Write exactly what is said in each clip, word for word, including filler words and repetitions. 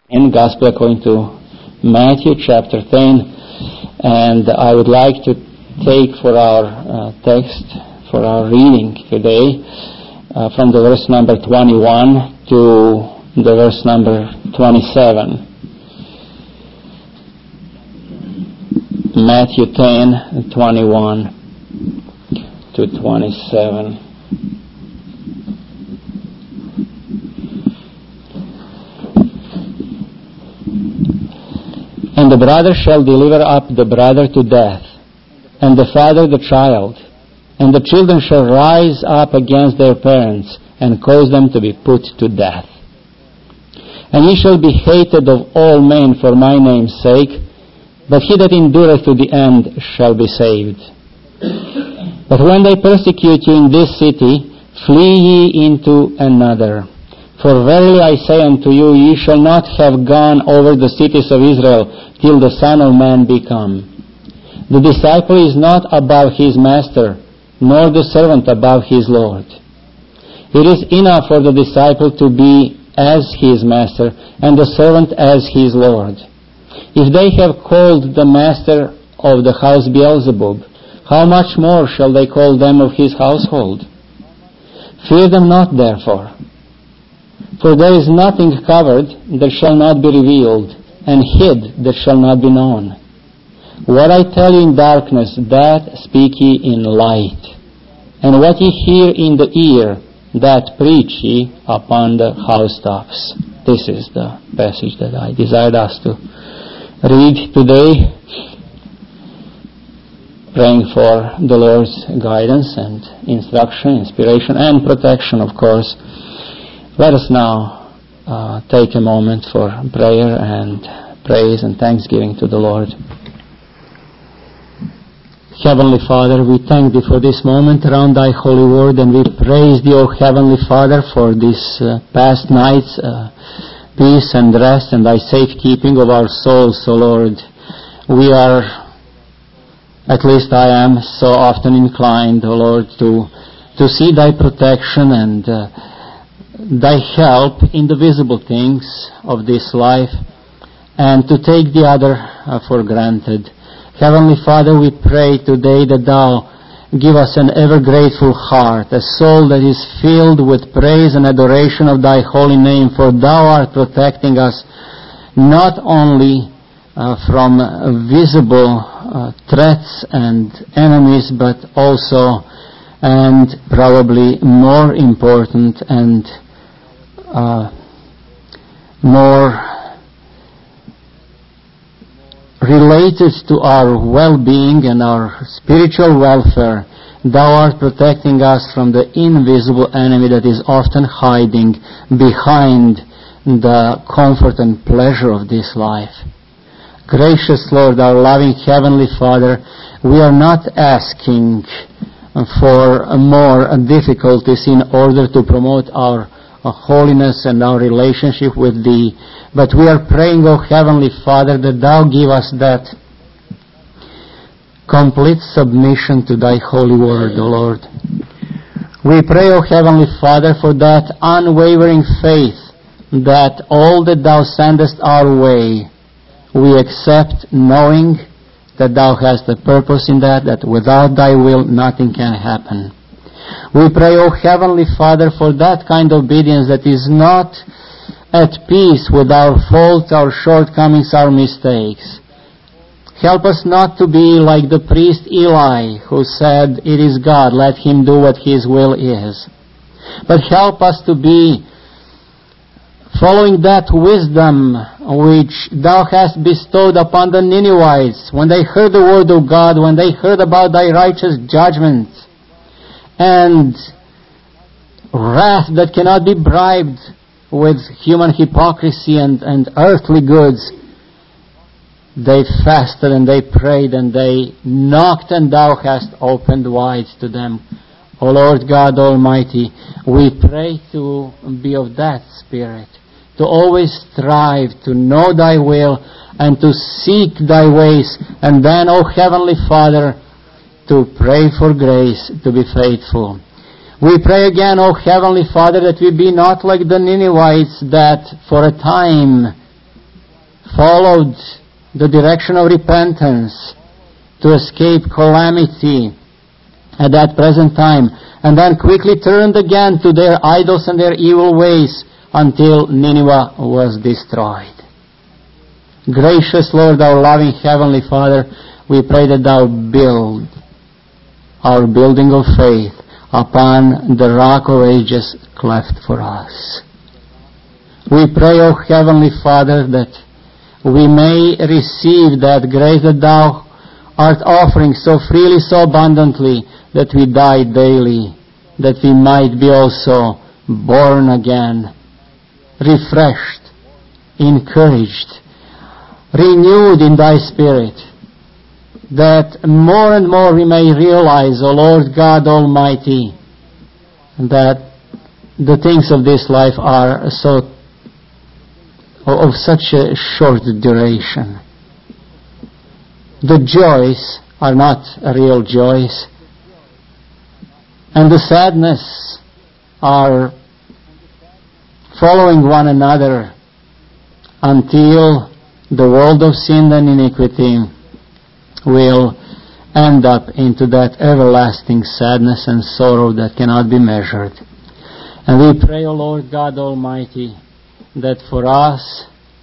In Gospel according to Matthew chapter ten, and I would like to take for our uh, text, for our reading today, uh, from the verse number twenty-one to the verse number twenty-seven. Matthew ten, twenty-one to twenty-seven. And the brother shall deliver up the brother to death, and the father the child, and the children shall rise up against their parents, and cause them to be put to death. And ye shall be hated of all men for my name's sake, but he that endureth to the end shall be saved. But when they persecute you in this city, flee ye into another. For verily I say unto you, ye shall not have gone over the cities of Israel till the Son of Man be come. The disciple is not above his master, nor the servant above his Lord. It is enough for the disciple to be as his master, and the servant as his Lord. If they have called the master of the house Beelzebub, how much more shall they call them of his household? Fear them not, therefore. For there is nothing covered that shall not be revealed, and hid that shall not be known. What I tell you in darkness, that speak ye in light. And what ye hear in the ear, that preach ye upon the housetops. This is the passage that I desired us to read today, praying for the Lord's guidance and instruction, inspiration, and protection, of course. Let us now uh, take a moment for prayer and praise and thanksgiving to the Lord. Heavenly Father, we thank Thee for this moment around Thy holy word, and we praise Thee, O Heavenly Father, for this uh, past night's uh, peace and rest and Thy safekeeping of our souls, O Lord. We are, at least I am, so often inclined, O Lord, to, to see Thy protection and uh, Thy help in the visible things of this life, and to take the other uh, for granted. Heavenly Father, we pray today that Thou give us an ever grateful heart, a soul that is filled with praise and adoration of Thy holy name, for Thou art protecting us not only uh, from uh, visible uh, threats and enemies, but also, and probably more important and Uh, more related to our well-being and our spiritual welfare. Thou art protecting us from the invisible enemy that is often hiding behind the comfort and pleasure of this life. Gracious Lord, our loving Heavenly Father, we are not asking for more difficulties in order to promote our holiness and our relationship with Thee, but we are praying, O Heavenly Father, that Thou give us that complete submission to Thy holy word, O Lord. We pray, O Heavenly Father, for that unwavering faith that all that Thou sendest our way, we accept, knowing that Thou hast a purpose in that, that without Thy will nothing can happen. We pray, O Heavenly Father, for that kind of obedience that is not at peace with our faults, our shortcomings, our mistakes. Help us not to be like the priest Eli, who said, "It is God, let him do what his will is." But help us to be following that wisdom which Thou hast bestowed upon the Ninevites when they heard the word of God, when they heard about Thy righteous judgments, and wrath that cannot be bribed with human hypocrisy and, and earthly goods. They fasted and they prayed and they knocked, and Thou hast opened wide to them. O Lord God Almighty, we pray to be of that spirit, to always strive to know Thy will and to seek Thy ways, and then, O Heavenly Father, to pray for grace to be faithful. We pray again, O Heavenly Father, that we be not like the Ninevites that for a time followed the direction of repentance to escape calamity at that present time, and then quickly turned again to their idols and their evil ways until Nineveh was destroyed. Gracious Lord, our loving Heavenly Father, we pray that Thou build our building of faith upon the rock of ages cleft for us. We pray, O Heavenly Father, that we may receive that grace that Thou art offering so freely, so abundantly, that we die daily, that we might be also born again, refreshed, encouraged, renewed in Thy Spirit, that more and more we may realize, O Lord God Almighty, that the things of this life are so of such a short duration. The joys are not real joys, and the sadness are following one another until the world of sin and iniquity will end up into that everlasting sadness and sorrow that cannot be measured. And we pray, O Lord God Almighty, that for us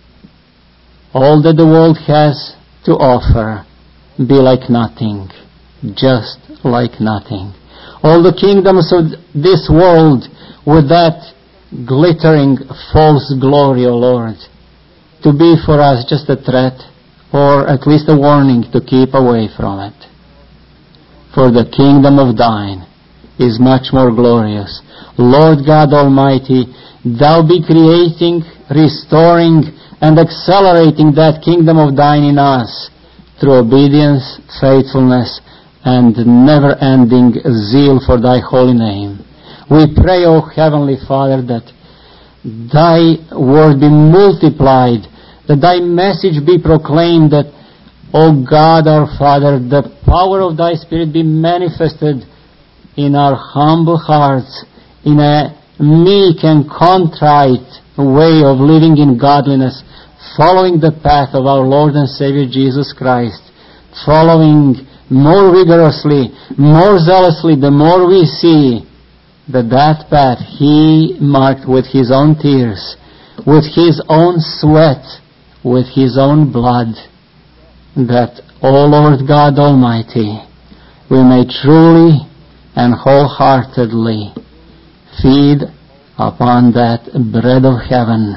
all that the world has to offer be like nothing, just like nothing. All the kingdoms of this world with that glittering false glory, O Lord, to be for us just a threat or at least a warning to keep away from it. For the kingdom of Thine is much more glorious. Lord God Almighty, Thou be creating, restoring, and accelerating that kingdom of Thine in us through obedience, faithfulness, and never-ending zeal for Thy holy name. We pray, O Heavenly Father, that Thy word be multiplied, that Thy message be proclaimed, that, O God our Father, the power of Thy Spirit be manifested in our humble hearts, in a meek and contrite way of living in godliness, following the path of our Lord and Savior Jesus Christ, following more vigorously, more zealously, the more we see that that path He marked with His own tears, with His own sweat, with His own blood, that, O Lord God Almighty, we may truly and wholeheartedly feed upon that bread of heaven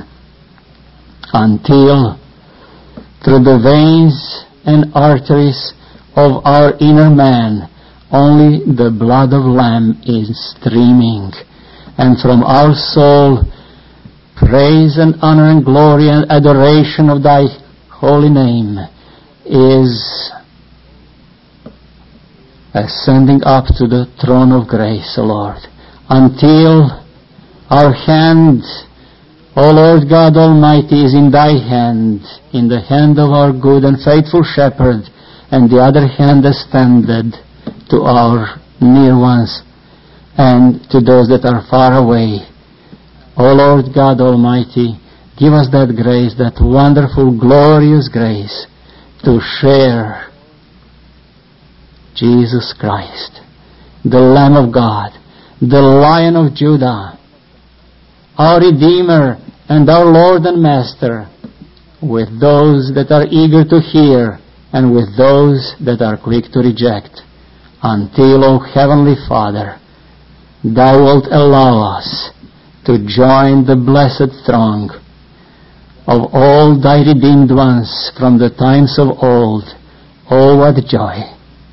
until through the veins and arteries of our inner man only the blood of Lamb is streaming, and from our soul praise and honor and glory and adoration of Thy holy name is ascending up to the throne of grace, O Lord, until our hand, O Lord God Almighty, is in Thy hand, in the hand of our good and faithful shepherd, and the other hand extended to our near ones and to those that are far away. O Lord God Almighty, give us that grace, that wonderful, glorious grace, to share Jesus Christ, the Lamb of God, the Lion of Judah, our Redeemer and our Lord and Master, with those that are eager to hear and with those that are quick to reject, until, O Heavenly Father, Thou wilt allow us to join the blessed throng of all Thy redeemed ones from the times of old. Oh, what joy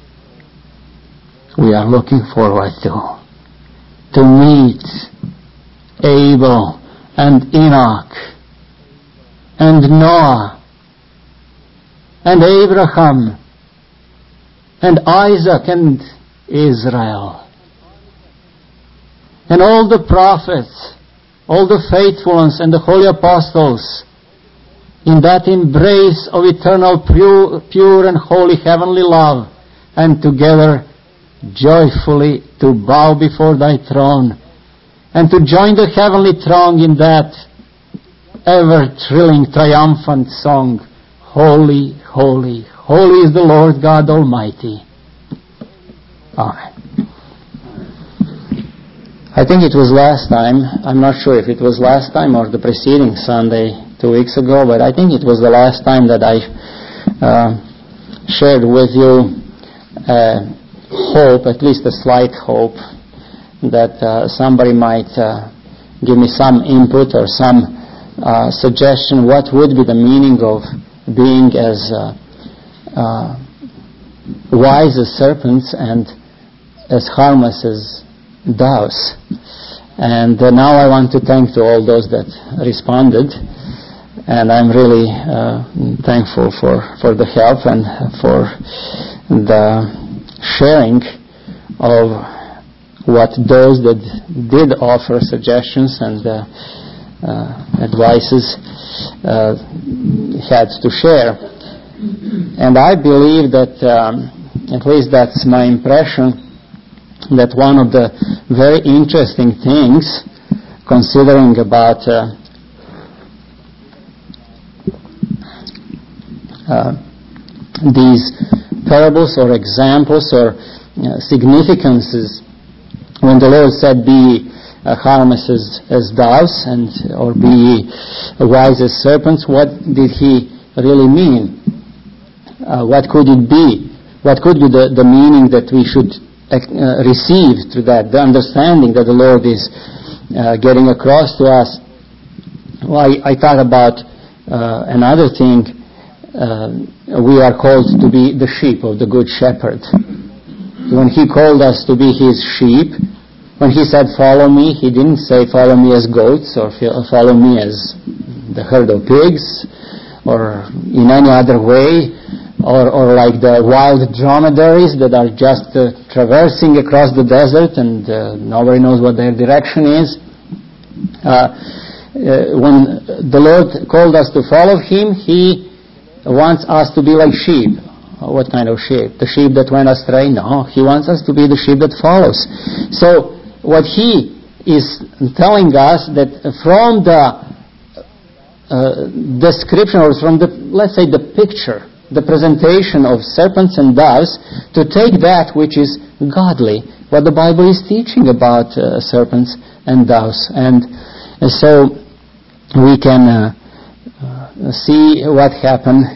we are looking forward to, to meet Abel and Enoch and Noah and Abraham and Isaac and Israel and all the prophets, all the faithful ones and the holy apostles in that embrace of eternal pure, pure and holy heavenly love, and together joyfully to bow before Thy throne and to join the heavenly throng in that ever-thrilling, triumphant song holy, holy, holy is the Lord God Almighty. Amen. I think it was last time, I'm not sure if it was last time or the preceding Sunday, two weeks ago, but I think it was the last time that I uh, shared with you uh, hope, at least a slight hope, that uh, somebody might uh, give me some input or some uh, suggestion what would be the meaning of being as uh, uh, wise as serpents and as harmless as doves. And uh, now I want to thank to all those that responded, and I'm really uh, thankful for, for the help and for the sharing of what those that did offer suggestions and uh, uh, advices uh, had to share. And I believe that, um, at least that's my impression, that one of the very interesting things, considering about uh, uh, these parables or examples or uh, significances, when the Lord said, "Be uh, harmless as, as doves," and or "Be wise as serpents," what did He really mean? Uh, what could it be? What could be the, the meaning that we should Uh, received to that, the understanding that the Lord is uh, getting across to us? Well, I, I thought about uh, another thing. Uh, we are called to be the sheep of the Good Shepherd. When He called us to be His sheep, when He said, "Follow me," He didn't say, "Follow me as goats," or "Follow me as the herd of pigs," or in any other way. Or, or like the wild dromedaries that are just uh, traversing across the desert and uh, nobody knows what their direction is. Uh, uh, when the Lord called us to follow Him, He wants us to be like sheep. What kind of sheep? The sheep that went astray? No, He wants us to be the sheep that follows. So what He is telling us, that from the uh, description, or from the, let's say, the picture, the presentation of serpents and doves, to take that which is godly, what the Bible is teaching about uh, serpents and doves. And, and so we can uh, uh, see what happened.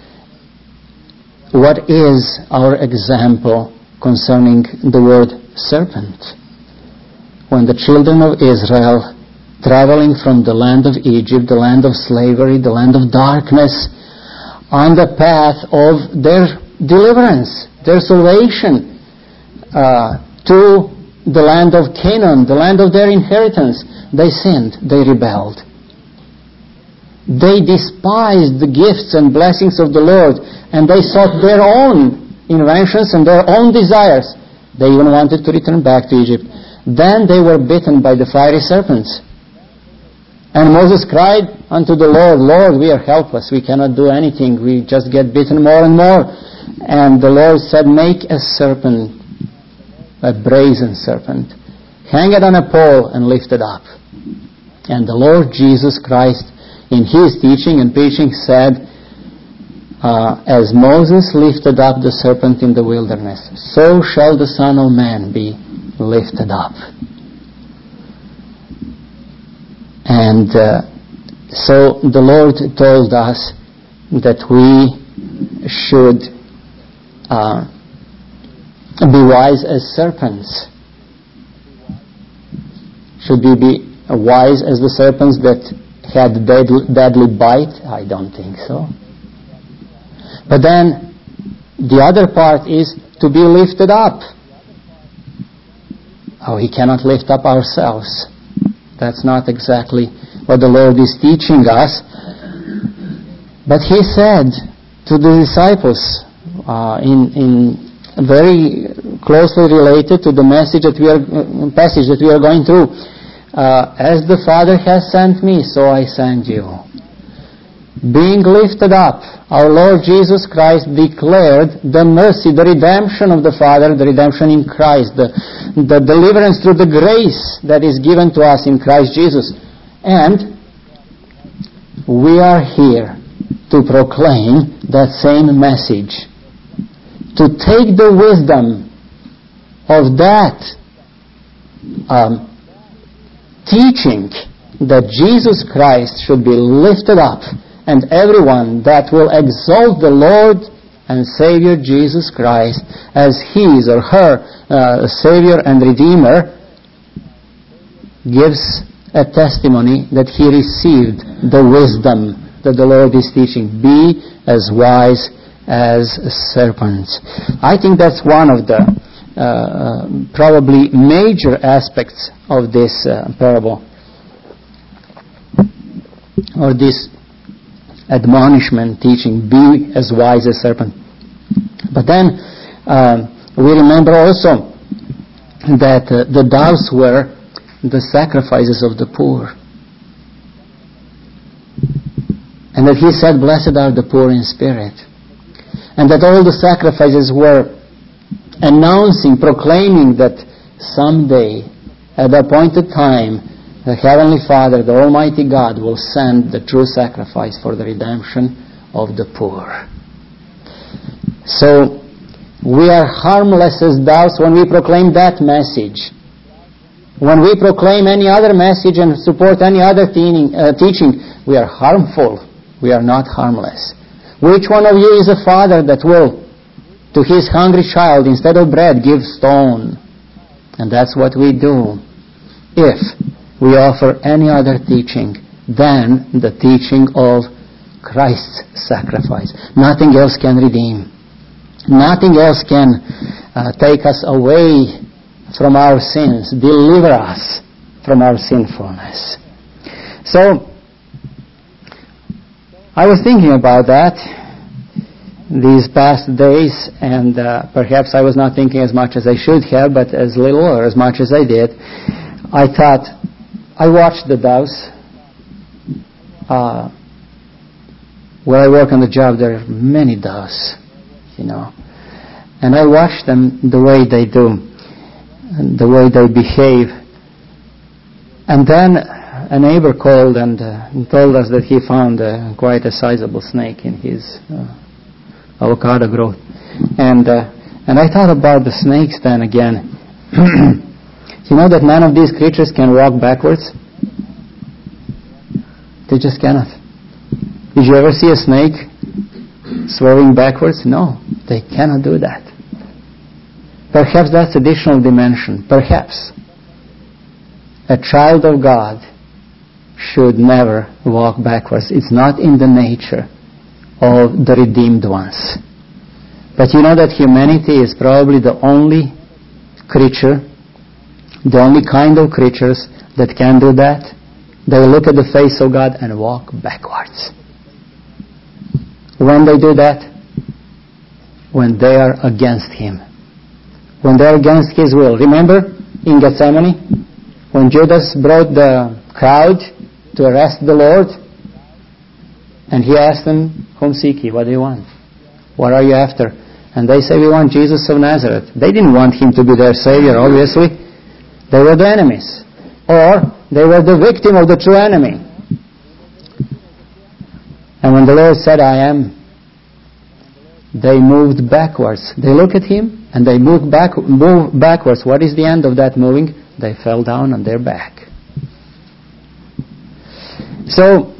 What is our example concerning the word serpent? When the children of Israel, traveling from the land of Egypt, the land of slavery, the land of darkness, on the path of their deliverance, their salvation, uh, to the land of Canaan, the land of their inheritance, they sinned, they rebelled. They despised the gifts and blessings of the Lord, and they sought their own inventions and their own desires. They even wanted to return back to Egypt. Then they were bitten by the fiery serpents. And Moses cried unto the Lord, "Lord, we are helpless. We cannot do anything. We just get bitten more and more." And the Lord said, "Make a serpent, a brazen serpent. Hang it on a pole and lift it up." And the Lord Jesus Christ, in His teaching and preaching, said, uh, "As Moses lifted up the serpent in the wilderness, so shall the Son of Man be lifted up." And uh, so the Lord told us that we should uh, be wise as serpents. Should we be wise as the serpents that had deadly, deadly bite? I don't think so. But then the other part is to be lifted up. Oh, we cannot lift up ourselves. That's not exactly what the Lord is teaching us. But He said to the disciples, uh, in, in very closely related to the message that we are, uh, passage that we are going through, uh, "As the Father has sent me, so I send you." Being lifted up, our Lord Jesus Christ declared the mercy, the redemption of the Father, the redemption in Christ, the, the deliverance through the grace that is given to us in Christ Jesus. And we are here to proclaim that same message, to take the wisdom of that um, teaching that Jesus Christ should be lifted up, and everyone that will exalt the Lord and Savior Jesus Christ as his or her uh, Savior and Redeemer gives a testimony that he received the wisdom that the Lord is teaching. Be as wise as serpents. I think that's one of the uh, probably major aspects of this uh, parable, or this admonishment teaching. Be as wise as serpent. But then uh, we remember also that uh, the doves were the sacrifices of the poor. And that he said, blessed are the poor in spirit. And that all the sacrifices were announcing, proclaiming that someday, at the appointed time, the Heavenly Father, the Almighty God, will send the true sacrifice for the redemption of the poor. So, we are harmless as doves when we proclaim that message. When we proclaim any other message and support any other teaching, uh, teaching, we are harmful. We are not harmless. Which one of you is a father that will, to his hungry child, instead of bread, give stone? And that's what we do if we offer any other teaching than the teaching of Christ's sacrifice. Nothing else can redeem. Nothing else can uh, take us away from our sins, deliver us from our sinfulness. So, I was thinking about that these past days, and uh, perhaps I was not thinking as much as I should have, but as little or as much as I did. I thought, I watched the doves. Uh, where I work on the job, there are many doves, you know. And I watch them the way they do, and the way they behave. And then a neighbor called and uh, told us that he found uh, quite a sizable snake in his uh, avocado growth. And uh, and I thought about the snakes then again. You know that none of these creatures can walk backwards? They just cannot. Did you ever see a snake swerving backwards? No, they cannot do that. Perhaps that's additional dimension. Perhaps a child of God should never walk backwards. It's not in the nature of the redeemed ones. But you know that humanity is probably the only creature, the only kind of creatures that can do that. They look at the face of God and walk backwards. When they do that, when they are against Him. When they are against His will. Remember in Gethsemane, when Judas brought the crowd to arrest the Lord, and he asked them, whom seek ye? What do you want? What are you after? And they say, we want Jesus of Nazareth. They didn't want Him to be their Savior, obviously. They were the enemies. Or they were the victim of the true enemy. And when the Lord said, I am, they moved backwards. They look at Him and they move back, move backwards. What is the end of that moving? They fell down on their back. So,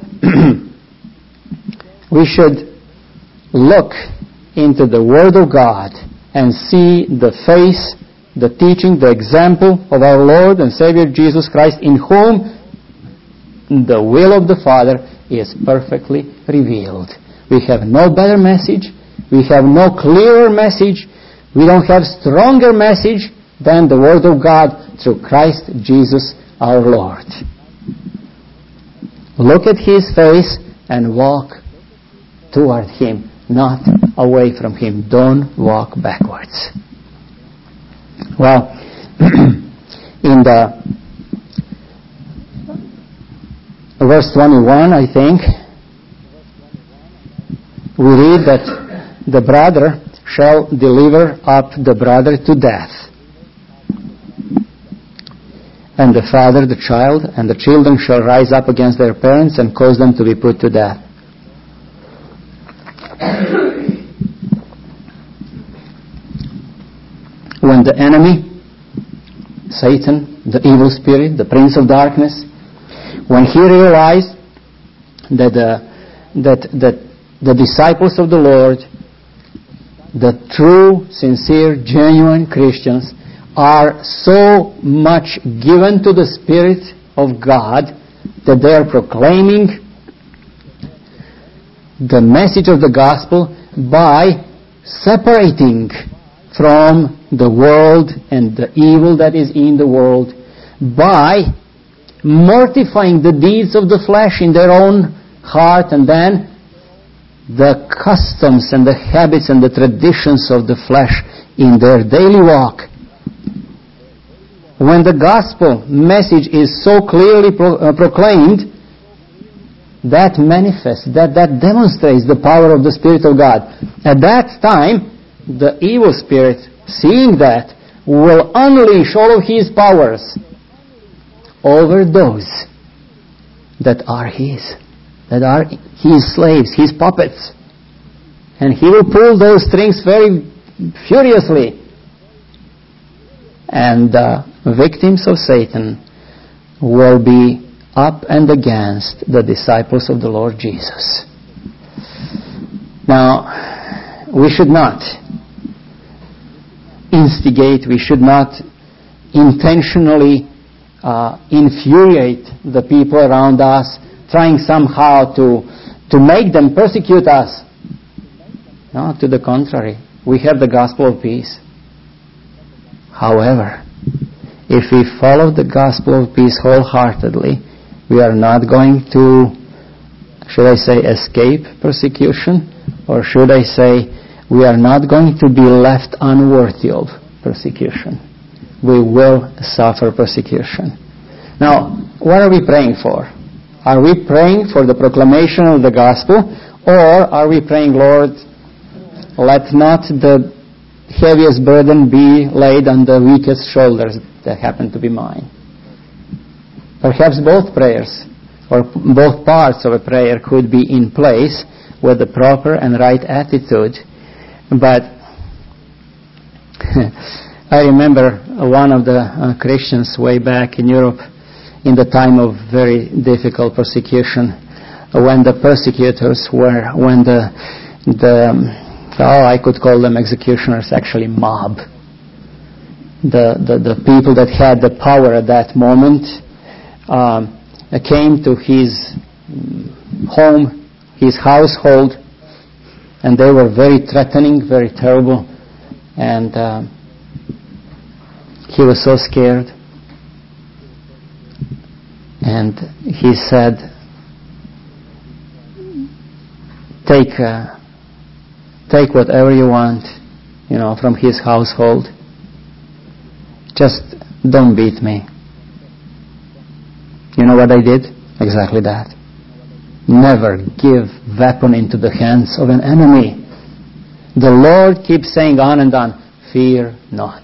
we should look into the Word of God and see the face, the teaching, the example of our Lord and Savior Jesus Christ, in whom the will of the Father is perfectly revealed. We have no better message. We have no clearer message. We don't have stronger message than the Word of God through Christ Jesus our Lord. Look at His face and walk toward Him, not away from Him. Don't walk backwards. Well, in the verse twenty-one, I think, we read that the brother shall deliver up the brother to death, and the father the child, and the children shall rise up against their parents and cause them to be put to death. when the enemy, Satan, the evil spirit, the prince of darkness, when he realized that the, that, that the disciples of the Lord, the true, sincere, genuine Christians, are so much given to the Spirit of God that they are proclaiming the message of the gospel by separating from the world and the evil that is in the world, by mortifying the deeds of the flesh in their own heart, and then the customs and the habits and the traditions of the flesh in their daily walk. When the gospel message is so clearly pro- uh, proclaimed, that manifests, that, that demonstrates the power of the Spirit of God. At that time, the evil spirit, seeing that, will unleash all of his powers over those that are his, that are his slaves, his puppets. And he will pull those strings very furiously. And the victims of Satan will be up and against the disciples of the Lord Jesus. Now, we should not instigate, we should not intentionally uh, infuriate the people around us, trying somehow to, to make them persecute us. No, to the contrary. We have the gospel of peace. However, if we follow the gospel of peace wholeheartedly, we are not going to, should I say, escape persecution? Or should I say, we are not going to be left unworthy of persecution. We will suffer persecution. Now, what are we praying for? Are we praying for the proclamation of the gospel? Or are we praying, Lord, let not the heaviest burden be laid on the weakest shoulders that happen to be mine? Perhaps both prayers, or both parts of a prayer could be in place with the proper and right attitude. But I remember one of the uh, Christians way back in Europe in the time of very difficult persecution, when the persecutors were, when the, the oh, I could call them executioners, actually mob. The, the, the people that had the power at that moment um, came to his home, his household, and they were very threatening, very terrible, and uh, he was so scared. And he said, take uh, take whatever you want, you know, from his household. Just don't beat me. You know what I did? Exactly that. Never give weapon into the hands of an enemy. The Lord keeps saying on and on, fear not.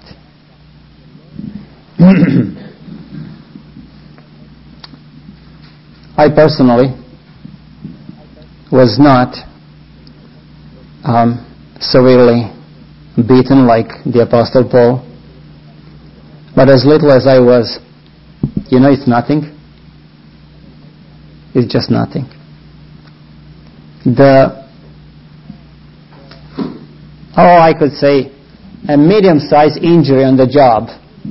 I personally was not um, severely beaten like the Apostle Paul, but as little as I was, you know, it's nothing. It's just nothing. The, oh, I could say, a medium-sized injury on the job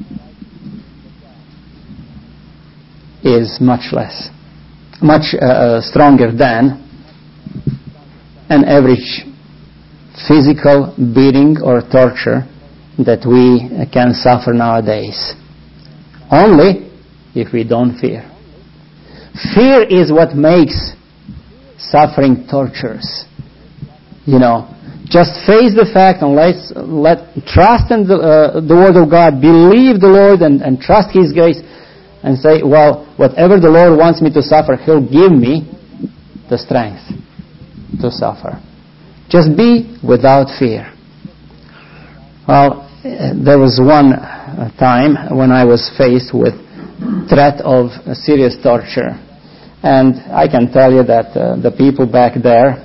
is much less, much uh, stronger than an average physical beating or torture that we can suffer nowadays. Only if we don't fear. Fear is what makes suffering torturous. You know, just face the fact and let's let trust in the, uh, the Word of God, believe the Lord and, and trust His grace, and say, well, whatever the Lord wants me to suffer, He'll give me the strength to suffer. Just be without fear. Well, there was one time when I was faced with threat of serious torture. And I can tell you that uh, the people back there,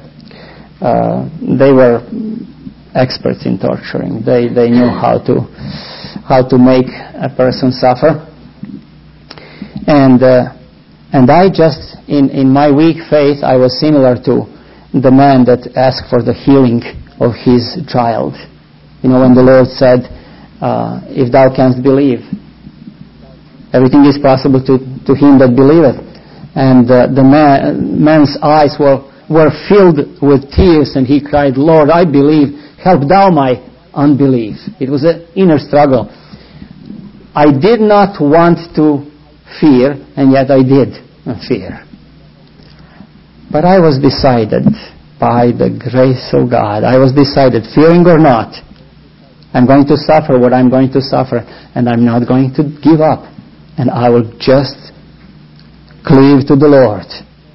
uh, they were experts in torturing. They they knew how to how to make a person suffer. And uh, and I just, in, in my weak faith, I was similar to the man that asked for the healing of his child. You know, when the Lord said, uh, if thou canst believe, everything is possible to, to him that believeth. And uh, the man, man's eyes were, were filled with tears, and he cried, Lord, I believe, help thou my unbelief. It was an inner struggle. I did not want to fear, and yet I did fear. But I was decided by the grace of God. I was decided, fearing or not, I'm going to suffer what I'm going to suffer, and I'm not going to give up. And I will just cleave to the Lord.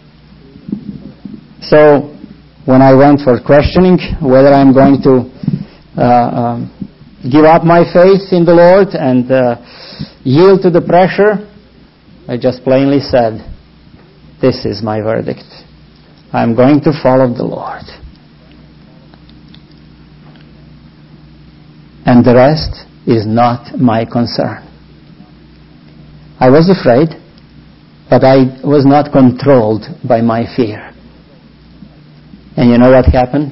So, when I went for questioning whether I'm going to uh, um, give up my faith in the Lord and uh, yield to the pressure, I just plainly said, this is my verdict. I'm going to follow the Lord. And the rest is not my concern. I was afraid, but I was not controlled by my fear. And you know what happened?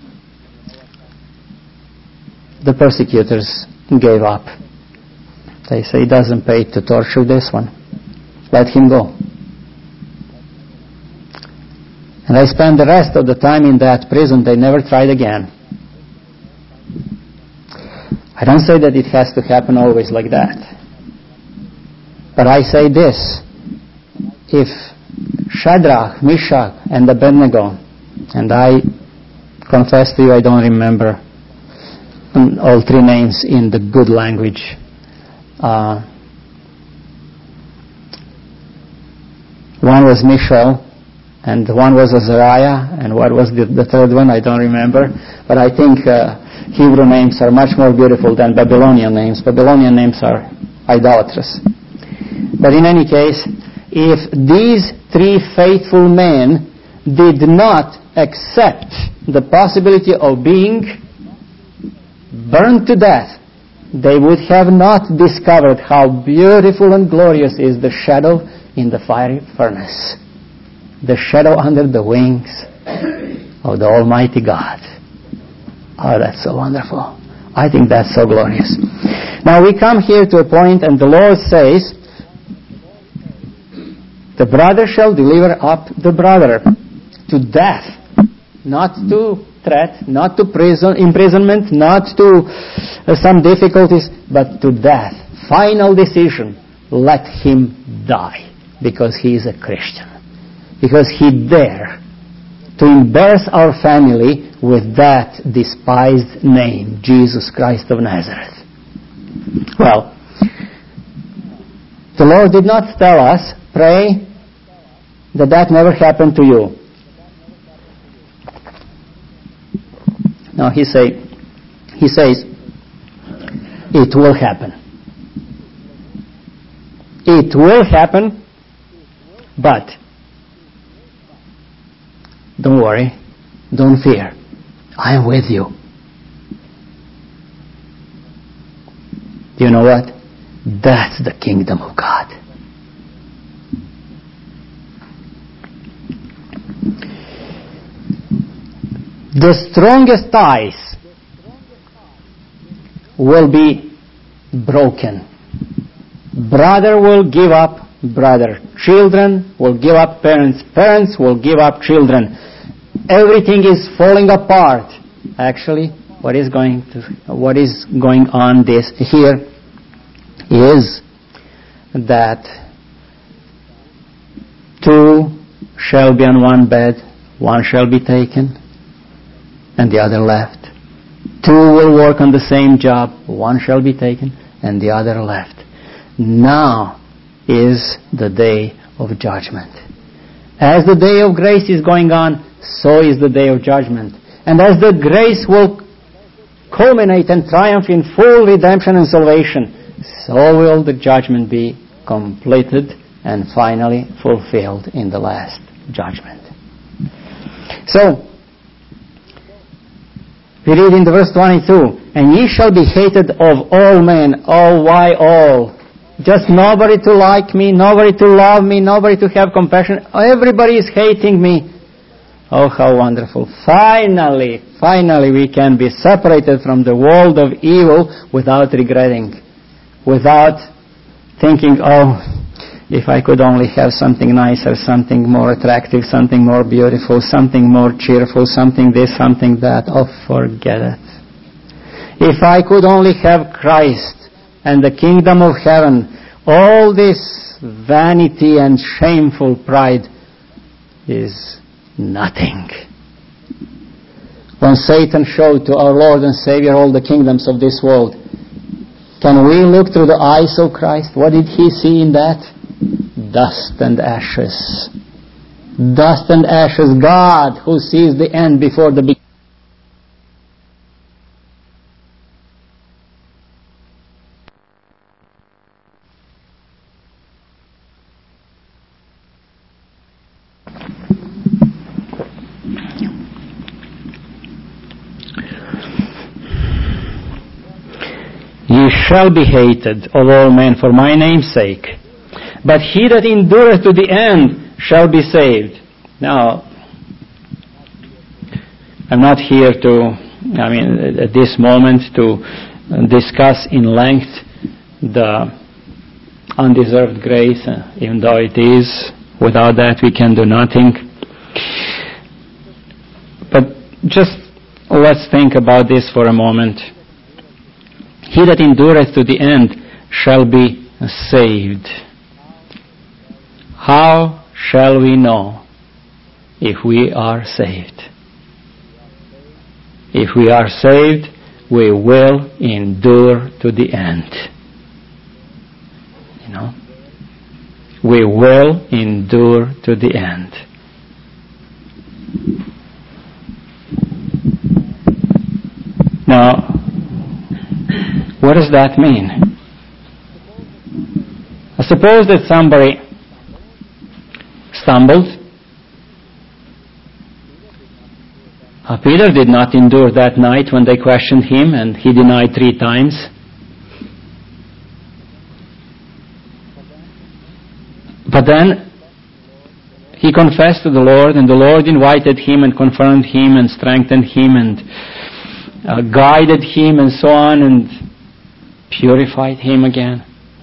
The persecutors gave up. They say, it doesn't pay to torture this one. Let him go. And I spent the rest of the time in that prison. They never tried again. I don't say that it has to happen always like that. But I say this. If Shadrach, Meshach, and Abednego, and I confess to you I don't remember all three names in the good language. Uh, one was Mishael, and one was Azariah, and what was the, the third one? I don't remember. But I think uh, Hebrew names are much more beautiful than Babylonian names. Babylonian names are idolatrous. But in any case, if these three faithful men did not accept the possibility of being burned to death, they would have not discovered how beautiful and glorious is the shadow in the fiery furnace. The shadow under the wings of the Almighty God. Oh, that's so wonderful. I think that's so glorious. Now we come here to a point, and the Lord says, the brother shall deliver up the brother to death, not to threat, not to prison, imprisonment, not to uh, some difficulties, but to death. Final decision, let him die, because he is a Christian. Because he dared to embarrass our family with that despised name, Jesus Christ of Nazareth. Well, the Lord did not tell us, pray that that never happened to you. No, he say, he says, it will happen. It will happen, but don't worry, don't fear. I am with you. Do you know what? That's the kingdom of God. The strongest ties will be broken. Brother will give up brother. Children will give up parents. Parents will give up children. Everything is falling apart. Actually, what is going to, what is going on this here is that two shall be on one bed, one shall be taken, and the other left. Two will work on the same job, one shall be taken, and the other left. Now is the day of judgment. As the day of grace is going on, so is the day of judgment. And as the grace will culminate and triumph in full redemption and salvation, so will the judgment be completed and finally fulfilled in the last judgment. So, We read in the verse twenty-two, and ye shall be hated of all men. Oh, why all? Just nobody to like me, nobody to love me, nobody to have compassion. Everybody is hating me. Oh, how wonderful. Finally, finally we can be separated from the world of evil without regretting. Without thinking, oh, if I could only have something nicer, something more attractive, something more beautiful, something more cheerful, something this, something that. Oh, forget it. If I could only have Christ and the kingdom of heaven, all this vanity and shameful pride is nothing. When Satan showed to our Lord and Savior all the kingdoms of this world, can we look through the eyes of Christ? What did he see in that? Dust and ashes. Dust and ashes. God, who sees the end before the beginning. Ye shall be hated of all men for my name's sake. But he that endureth to the end shall be saved. Now, I'm not here to, I mean, at this moment to discuss in length the undeserved grace, even though it is. Without that we can do nothing. But just let's think about this for a moment. He that endureth to the end shall be saved. How shall we know if we are saved? If we are saved, we will endure to the end. You know? We will endure to the end. Now, what does that mean? I suppose that somebody stumbled. Uh, Peter did not endure that night when they questioned him and he denied three times. But then he confessed to the Lord, and the Lord invited him and confirmed him and strengthened him and uh, guided him and so on and purified him again.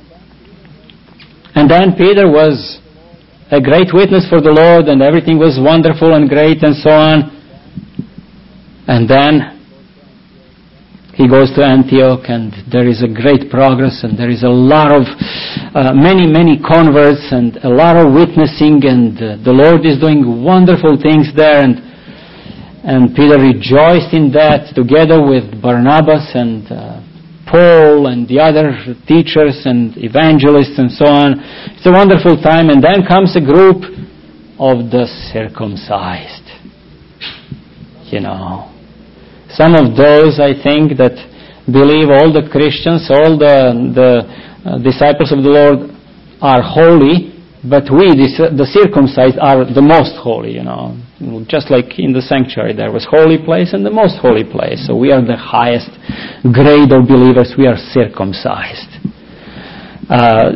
And then Peter was a great witness for the Lord, and everything was wonderful and great and so on. And then he goes to Antioch, and there is a great progress, and there is a lot of, uh, many, many converts, and a lot of witnessing, and uh, the Lord is doing wonderful things there, and and Peter rejoiced in that, together with Barnabas and uh, Paul and the other teachers and evangelists and so on. It's a wonderful time, and then comes a group of the circumcised. You know, some of those, I think, that believe all the Christians, all the, the uh, disciples of the Lord are holy, but we, the, the circumcised, are the most holy, you know. Just like in the sanctuary, there was holy place and the most holy place. So we are the highest grade of believers. We are circumcised. Uh,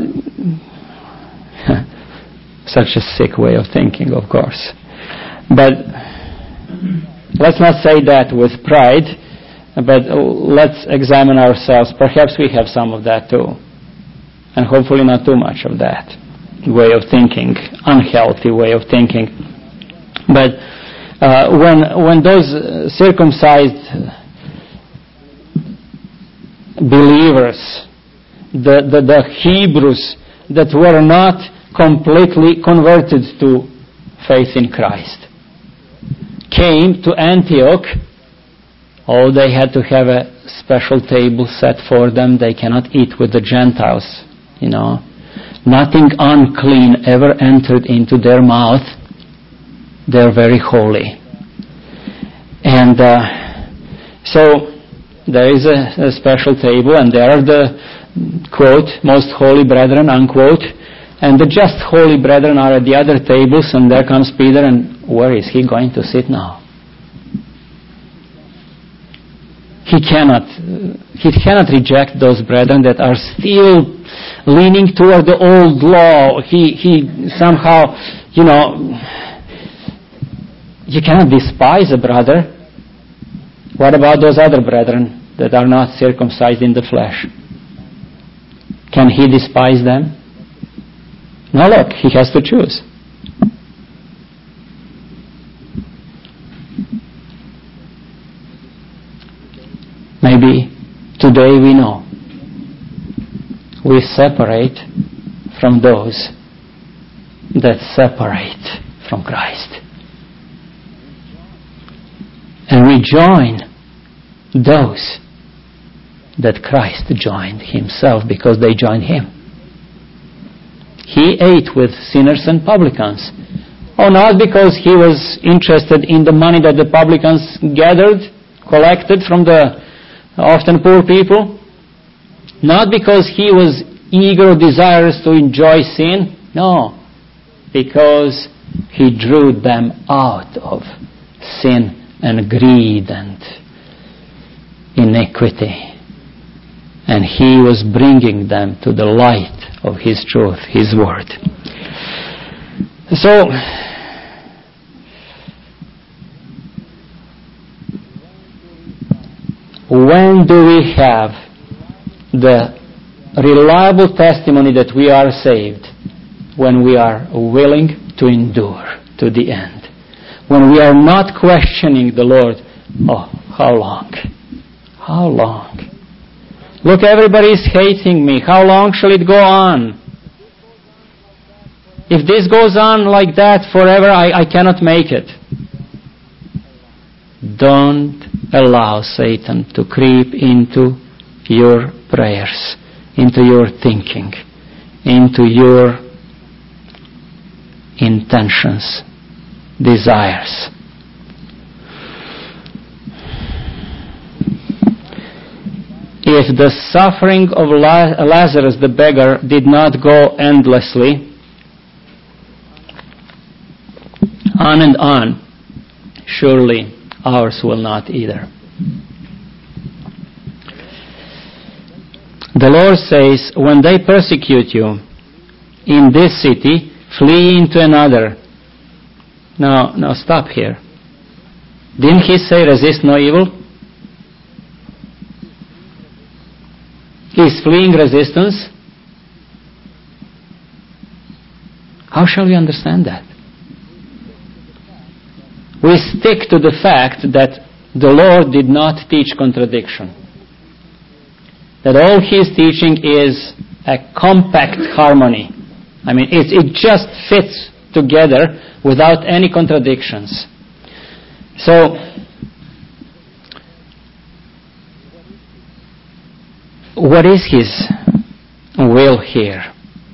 such a sick way of thinking, of course. But let's not say that with pride, but let's examine ourselves. Perhaps we have some of that too. And hopefully not too much of that way of thinking, unhealthy way of thinking. But uh, when when those circumcised believers, the, the, the Hebrews that were not completely converted to faith in Christ, came to Antioch, oh, they had to have a special table set for them. They cannot eat with the Gentiles, you know. Nothing unclean ever entered into their mouth. They're very holy. And uh, so there is a, a special table, and there are the, quote, most holy brethren, unquote, and the just holy brethren are at the other tables, and there comes Peter, and where is he going to sit now? he cannot, he cannot reject those brethren that are still leaning toward the old law. He, he somehow, you know, you cannot despise a brother. What about those other brethren that are not circumcised in the flesh? Can he despise them? No, look, he has to choose. Maybe today we know we separate from those that separate from Christ. And we join those that Christ joined himself because they joined him. He ate with sinners and publicans. Oh, not because he was interested in the money that the publicans gathered, collected from the often poor people. Not because he was eager or desirous to enjoy sin. No, because he drew them out of sin and greed and iniquity. And he was bringing them to the light of his truth, his word. So, when do we have the reliable testimony that we are saved? When we are willing to endure to the end. When we are not questioning the Lord, oh, how long? How long? Look, everybody is hating me. How long shall it go on? If this goes on like that forever, I, I cannot make it. Don't allow Satan to creep into your prayers, into your thinking, into your intentions, desires. If the suffering of Lazarus the beggar did not go endlessly, on and on, surely ours will not either. The Lord says, when they persecute you in this city, flee into another. Now, now stop here. Didn't he say resist no evil? Is fleeing resistance? How shall we understand that? We stick to the fact that the Lord did not teach contradiction. That all His teaching is a compact harmony. I mean, it, it just fits together without any contradictions. So, what is His will here?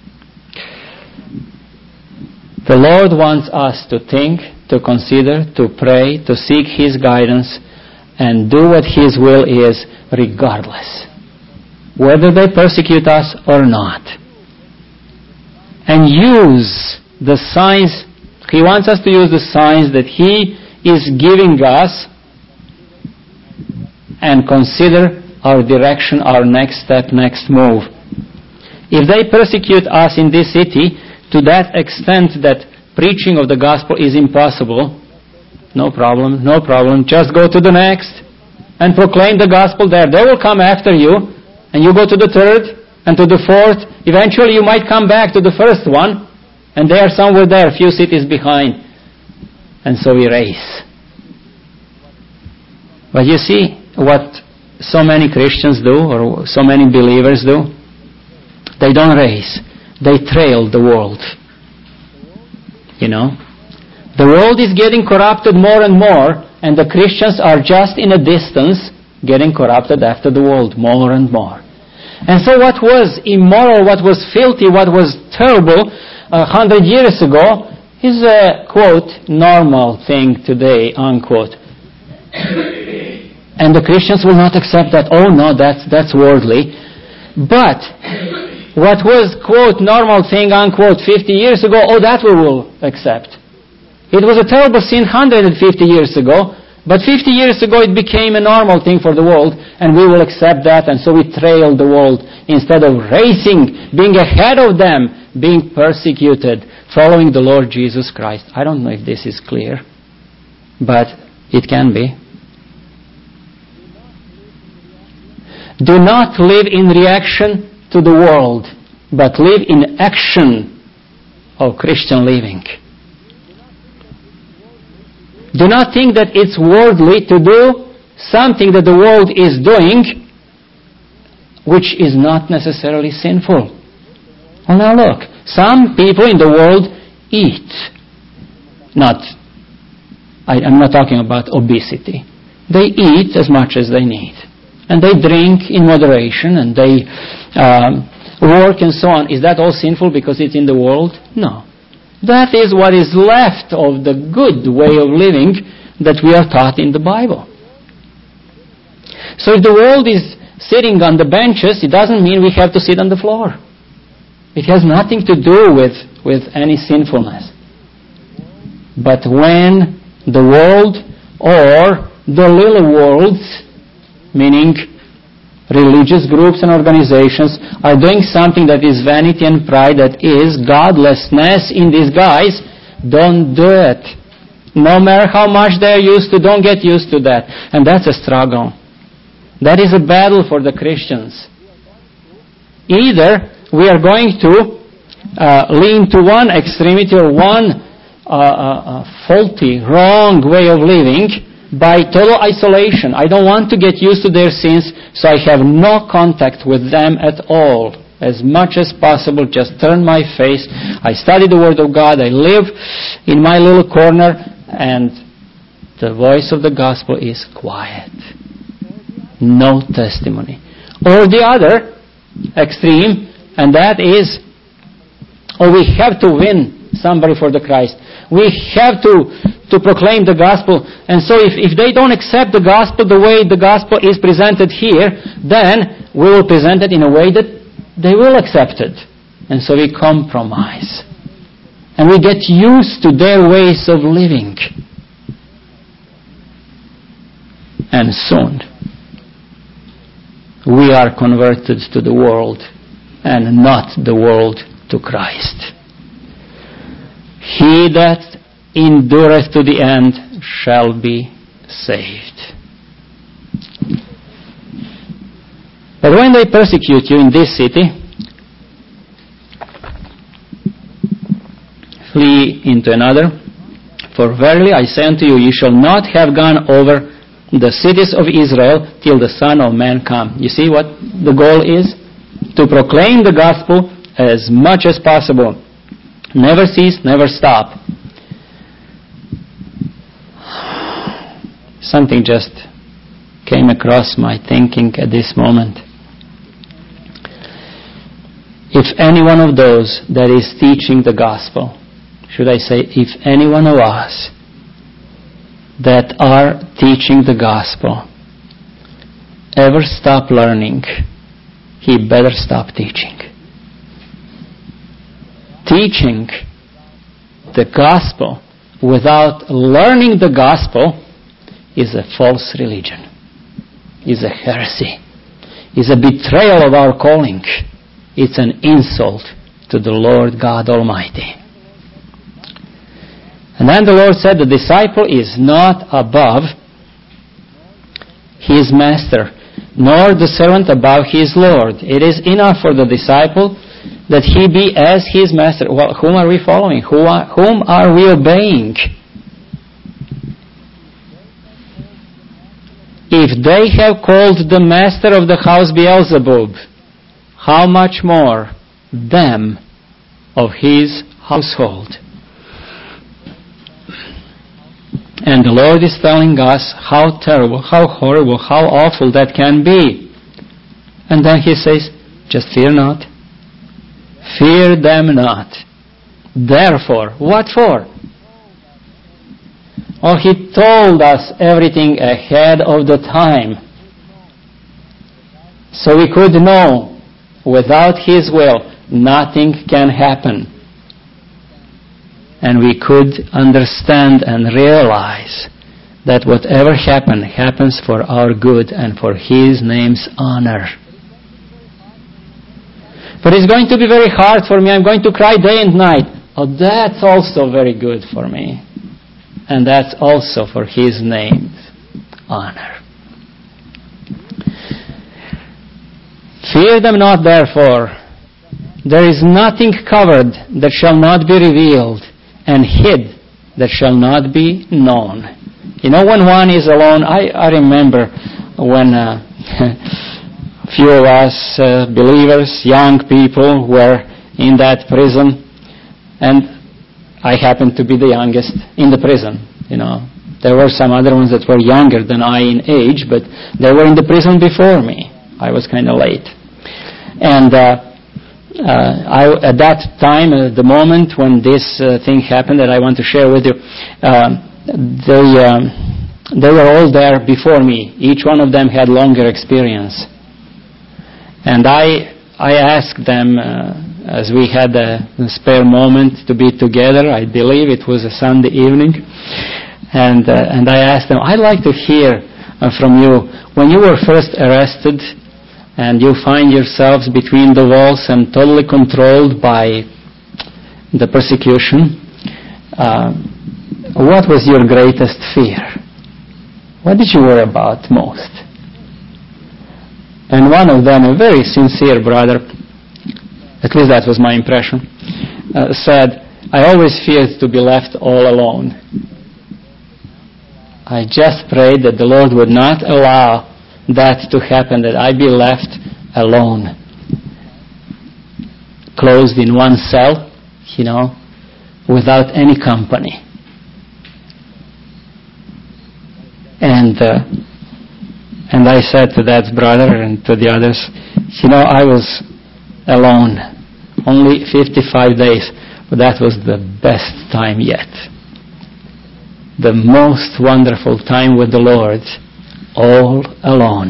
The Lord wants us to think, to consider, to pray, to seek His guidance, and do what His will is regardless, whether they persecute us or not. And use the signs, He wants us to use the signs that He is giving us and consider our direction, our next step, next move. If they persecute us in this city to that extent that preaching of the gospel is impossible, no problem, no problem. Just go to the next and proclaim the gospel there. They will come after you, and you go to the third and to the fourth. Eventually you might come back to the first one, and they are somewhere there, a few cities behind. And so we race. But you see what so many Christians do, or so many believers do? They don't race. They trail the world. You know? The world is getting corrupted more and more, and the Christians are just in a distance getting corrupted after the world more and more. And so what was immoral, what was filthy, what was terrible a hundred years ago is a, quote, normal thing today, unquote. And the Christians will not accept that. Oh no, that's, that's worldly. But what was, quote, normal thing, unquote, fifty years ago, oh, that we will accept. It was a terrible sin one hundred fifty years ago, But fifty years ago it became a normal thing for the world, and we will accept that, and so we trail the world instead of racing, being ahead of them, being persecuted, following the Lord Jesus Christ. I don't know if this is clear, but it can be. Do not live in reaction to the world, but live in action of Christian living. Do not think that it's worldly to do something that the world is doing, which is not necessarily sinful. Well, now look, some people in the world eat. Not, I, I'm not talking about obesity. They eat as much as they need. And they drink in moderation, and they um, work and so on. Is that all sinful because it's in the world? No. That is what is left of the good way of living that we are taught in the Bible. So if the world is sitting on the benches, it doesn't mean we have to sit on the floor. It has nothing to do with, with any sinfulness. But when the world or the little worlds, meaning religious groups and organizations, are doing something that is vanity and pride, that is godlessness in disguise, don't do it. No matter how much they're used to, don't get used to that. And that's a struggle. That is a battle for the Christians. Either we are going to uh, lean to one extremity or one uh, uh, uh, faulty, wrong way of living, by total isolation. I don't want to get used to their sins, so I have no contact with them at all. As much as possible, just turn my face. I study the Word of God. I live in my little corner, and the voice of the gospel is quiet. No testimony. Or the other extreme, and that is, oh, we have to win somebody for the Christ. We have to to proclaim the gospel. And so if, if they don't accept the gospel the way the gospel is presented here, then we will present it in a way that they will accept it. And so we compromise. And we get used to their ways of living. And soon we are converted to the world and not the world to Christ. He that endureth to the end shall be saved. But when they persecute you in this city, flee into another. For verily I say unto you, ye shall not have gone over the cities of Israel till the Son of Man come. You see what the goal is? To proclaim the gospel as much as possible. Never cease, never stop. Something just came across my thinking at this moment. If any one of those that is teaching the gospel, should I say, if any one of us that are teaching the gospel ever stop learning, he better stop teaching. Teaching the gospel without learning the gospel is a false religion, is a heresy, is a betrayal of our calling. It's an insult to the Lord God Almighty. And then the Lord said, the disciple is not above his master, nor the servant above his Lord. It is enough for the disciple that he be as his master. Well, whom are we following? Who are, whom are we obeying? If they have called the master of the house Beelzebub, how much more them of his household? And the Lord is telling us how terrible, how horrible, how awful that can be. And then he says, just fear not. Fear them not. Therefore, what for? Oh, he told us everything ahead of the time. So we could know, without his will, nothing can happen. And we could understand and realize that whatever happens, happens for our good and for His name's honor. But it's going to be very hard for me. I'm going to cry day and night. Oh, that's also very good for me. And that's also for His name's honor. Fear them not, therefore. There is nothing covered that shall not be revealed, and hid that shall not be known. You know, when one is alone, I, I remember when uh, a few of us uh, believers, young people, were in that prison, and I happened to be the youngest in the prison, you know. There were some other ones that were younger than I in age, but they were in the prison before me. I was kind of late. And uh, uh, I, at that time, uh, the moment when this uh, thing happened that I want to share with you, uh, they, um, they were all there before me. Each one of them had longer experience. And I, I asked them, uh, as we had a, a spare moment to be together, I believe it was a Sunday evening, and, uh, and I asked them, I'd like to hear uh, from you, when you were first arrested, and you find yourselves between the walls and totally controlled by the persecution, uh, what was your greatest fear? What did you worry about most? And one of them, a very sincere brother, at least that was my impression, uh, said, I always feared to be left all alone. I just prayed that the Lord would not allow that to happen, that I be left alone, closed in one cell, you know, without any company. And uh, and I said to that brother and to the others, you know, I was alone, only fifty-five days, but that was the best time yet. The most wonderful time with the Lord, all alone.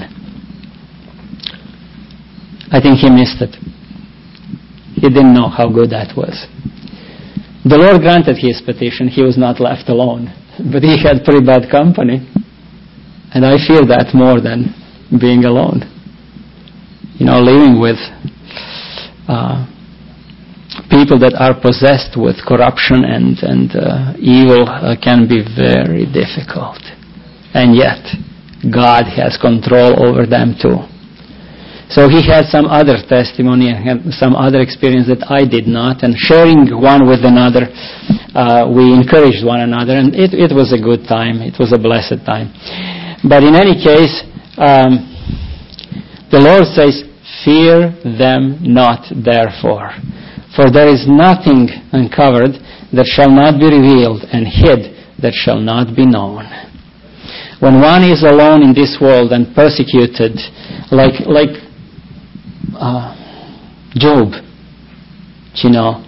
I think he missed it. He didn't know how good that was. The Lord granted his petition. He was not left alone. But he had pretty bad company. And I fear that more than being alone. You know, living with uh, people that are possessed with corruption and, and uh, evil uh, can be very difficult. And yet, God has control over them too. So he had some other testimony and had some other experience that I did not. And sharing one with another, uh, we encouraged one another. And it, it was a good time. It was a blessed time. But in any case, um, the Lord says, fear them not, therefore. For there is nothing uncovered that shall not be revealed, and hid that shall not be known. When one is alone in this world and persecuted, like like uh, Job, you know,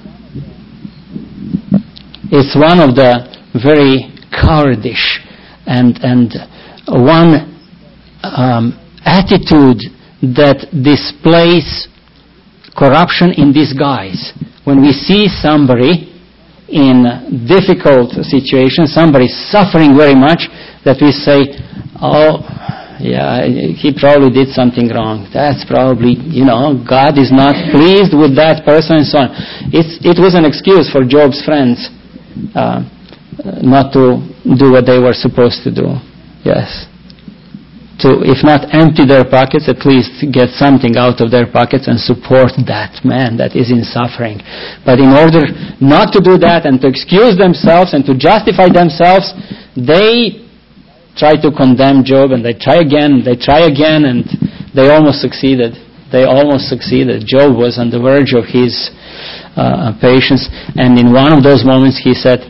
it's one of the very cowardice and and one um, attitude that displays corruption in disguise. When we see somebody in difficult situations, somebody suffering very much, that we say, oh, yeah, he probably did something wrong. That's probably, you know, God is not pleased with that person and so on. It's, it was an excuse for Job's friends uh, not to do what they were supposed to do. Yes. To, if not empty their pockets, at least get something out of their pockets and support that man that is in suffering. But in order not to do that and to excuse themselves and to justify themselves, they try to condemn Job, and they try again, they try again, and they almost succeeded. They almost succeeded. Job was on the verge of his uh, patience, and in one of those moments he said,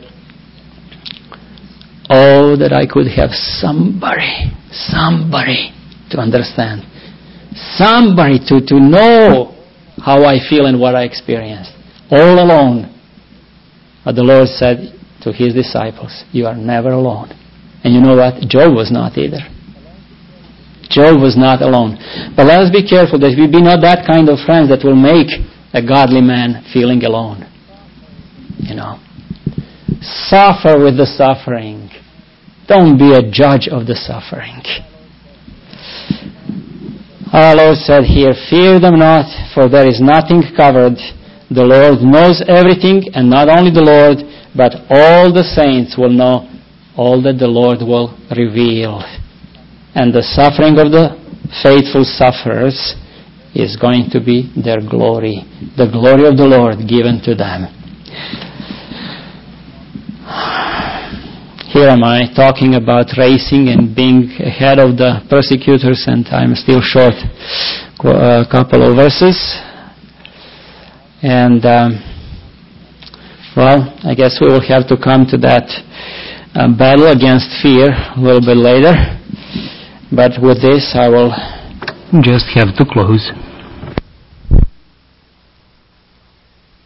oh, that I could have somebody, somebody to understand, somebody to, to know how I feel and what I experienced, all alone. But the Lord said to his disciples, you are never alone. And you know what? Job was not either. Job was not alone. But let us be careful that we be not that kind of friends that will make a godly man feeling alone. You know. Suffer with the suffering. Don't be a judge of the suffering. Our Lord said here, fear them not, for there is nothing covered. The Lord knows everything, and not only the Lord, but all the saints will know all that the Lord will reveal. And the suffering of the faithful sufferers is going to be their glory, the glory of the Lord given to them. Here am I talking about racing and being ahead of the persecutors, and I'm still short a couple of verses. And, um, well, I guess we will have to come to that uh, battle against fear a little bit later. But with this, I will just have to close.